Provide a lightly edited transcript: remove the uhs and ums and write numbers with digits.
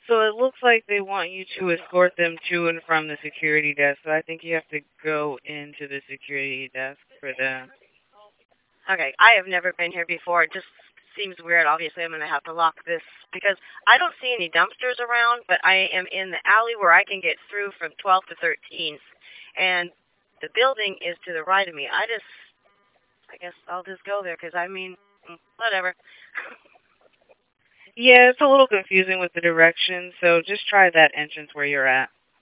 So it looks like they want you to escort them to and from the security desk. So I think you have to go into the security desk for that. Okay, I have never been here before. It just seems weird. Obviously, I'm going to have to lock this because I don't see any dumpsters around, but I am in the alley where I can get through from 12th to 13th, and the building is to the right of me. I guess I'll just go there because I mean, whatever. Yeah, it's a little confusing with the directions, so just try that entrance where you're at.